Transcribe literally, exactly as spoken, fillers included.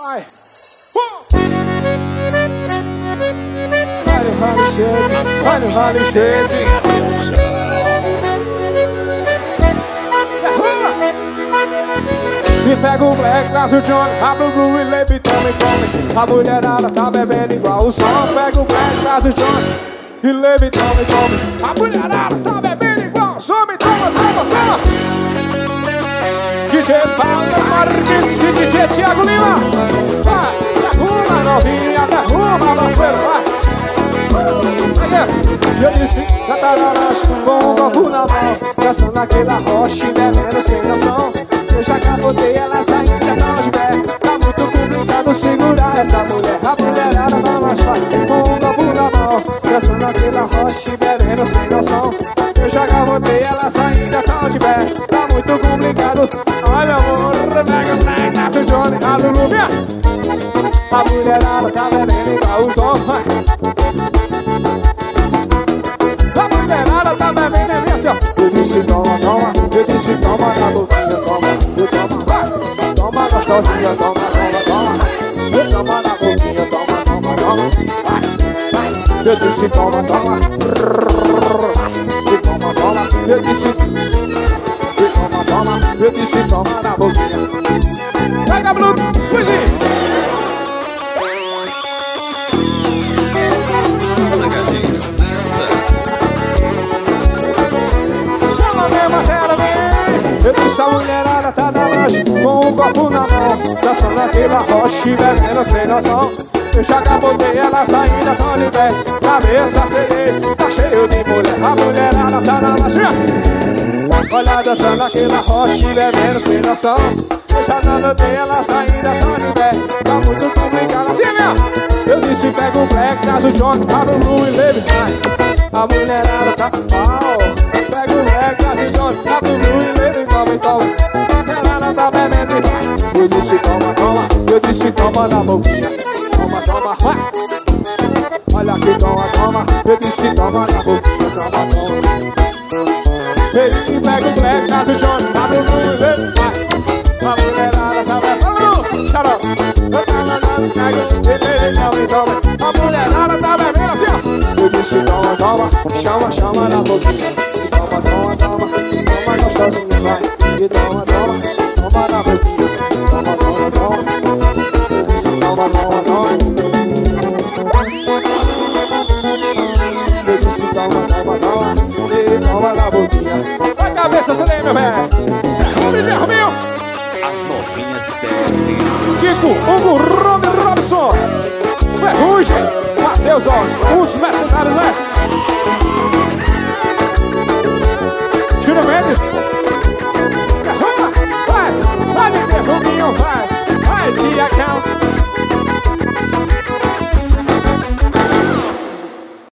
Vai. Olha o ralo cheio, olha o ralo cheio. E pega o black, traz o John, abre o blue e leve, toma e come. A mulherada tá bebendo igual o som. Pega o black, traz o John e leve, toma e come. A mulherada tá bebendo igual o som. Me toma, toma, toma. D J Paulo Martins, D J Thiago Lima. Vai, derruba novinha, derruba parceiro, vai. E eu disse, catararacha, com um copo na mão, dançando aquela rocha e bebendo sem noção. Eu já capotei ela saindo da de pé. Tá muito complicado segurar essa mulher. A mulherada vai mais forte, com um copo na mão, dançando aquela rocha e bebendo sem noção. Eu já capotei ela saindo da de pé. Tá muito complicado. Olha amor, pega o black, nasce o Johnny, a Lulu, minha. A mulherada tá bebendo igual o som. A mulherada tá bebendo é minha, assim, ó. Eu disse toma, toma, eu disse toma na boquinha, toma, eu toma, vai. Toma gostosinha, toma, toma, toma. Eu toma na boquinha, toma, toma, toma. Vai, vai. Eu disse toma, toma. Eu toma, toma, eu disse. Eu toma, toma, eu disse toma na boquinha. Pega Blue, Luizinho. Eu disse a mulherada tá na lanche, com um copo na mão, dançando aquela rocha e bebendo sem noção. Eu já capotei ela saindo tão de pé, cabeça aceguei, tá cheio de mulher. A mulherada tá na lanche, olha dançando aquela rocha e bebendo sem noção. Eu já capotei ela saindo tão de pé, tá muito complicado assim mesmo. Eu disse pega o black, traz o John, abre o blue e leve, vai. A mulherada tá mal, pega o black, traz o John, abre o blue e leve. Toma, ela tá bebendo e vai. Eu disse toma, toma, eu disse toma na boquinha. Toma, toma, vai. Olha aqui, toma, toma, eu disse toma na boquinha. Toma, toma. Ele que pega o black, traz o John, abre o blue e leve, vai. A mulherada tá bebendo, xarope. Eu tava dando, pega ele, toma e toma. A mulherada tá bebendo assim, ó. Eu disse toma, toma, chama, chama na boquinha. Toma, toma, toma, toma gostosinha, vai. E toma, toma, toma na boquinha. Toma, toma, toma. Eu disse toma, toma, toma. Eu disse toma, toma, toma. E toma na boquinha. Vai cabeça, você lembra, velho? Derrube, derrubinho. As novinhas descem. Kiko, Hugo, Rob Robson, Ferrugem, Matheus Oz, os mercenários, né? Júnior Mendes.